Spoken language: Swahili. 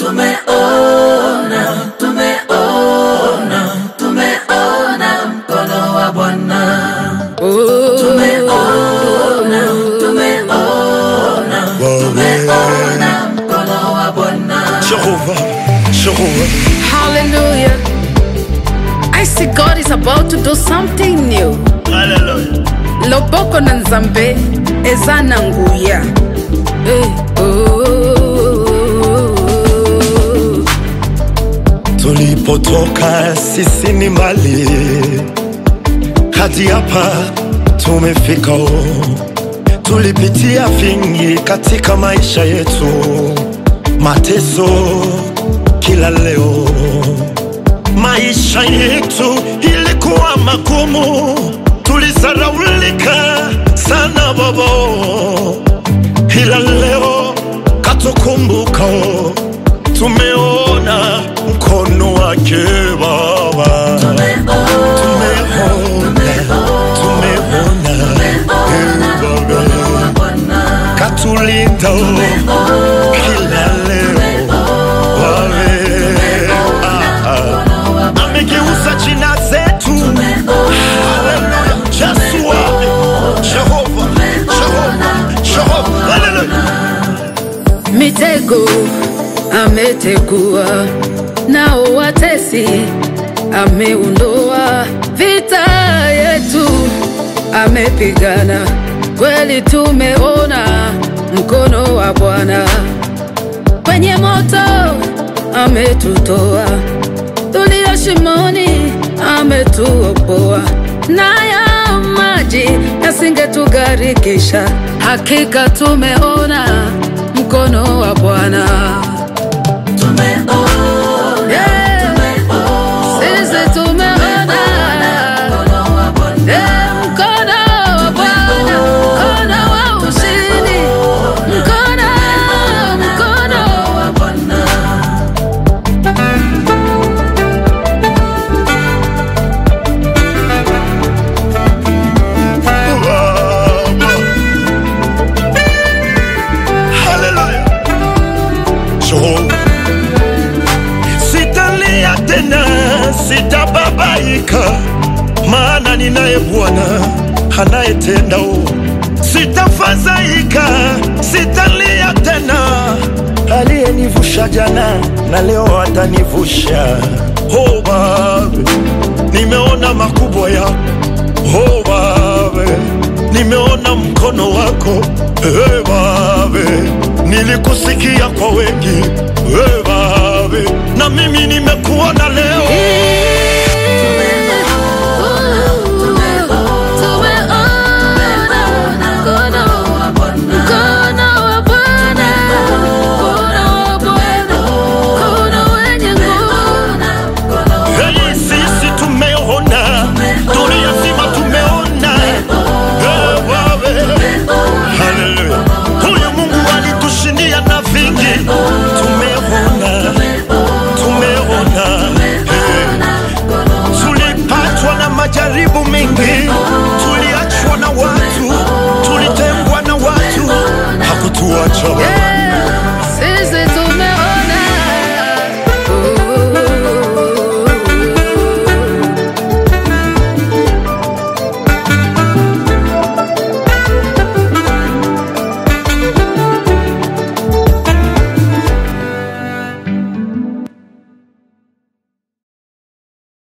tumeona mkono wa Bwana. Tumeona mkono wa Bwana. Jehovah. Hallelujah. I see God is about to do something new. Hallelujah. Loboko na nzambe ezana nguya. Tulipotoka sisi ni mbali, hadi hapa tumefika. Tulipitia vingi katika maisha yetu, mateso kila leo. Maisha yetu ilikuwa magumu, tulisaraulika sana baba, ila leo katukumbuka, tumeona mkono wake Baba. Katulinda kila leo, amegeuza jina zetu. Hallelujah. Jehovah. Hallelujah. Mitego ametegua, nao watesi ameondoa. Vita yetu amepigana, kweli tumeona mkono wa Bwana. Kwenye moto ametutoa, tulio shimoni ametuokoa. Nayo maji yasingetugharikisha, hakika tumeona mkono wa Bwana. Sitalia tena, sitababaika, maana ninaye Bwana anayetenda. Sitafadhaika, sitalia tena, aliyenivusha jana na leo atanivusha. Baba, nimeona makubwa yako. Baba, nimeona mkono wako. Baba, nilikusikia kwa wengi. Baba, na mimi nimekuona leo. Majaribu mengi, tuliachwa na watu, tulitengwa na watu, hakutuacha.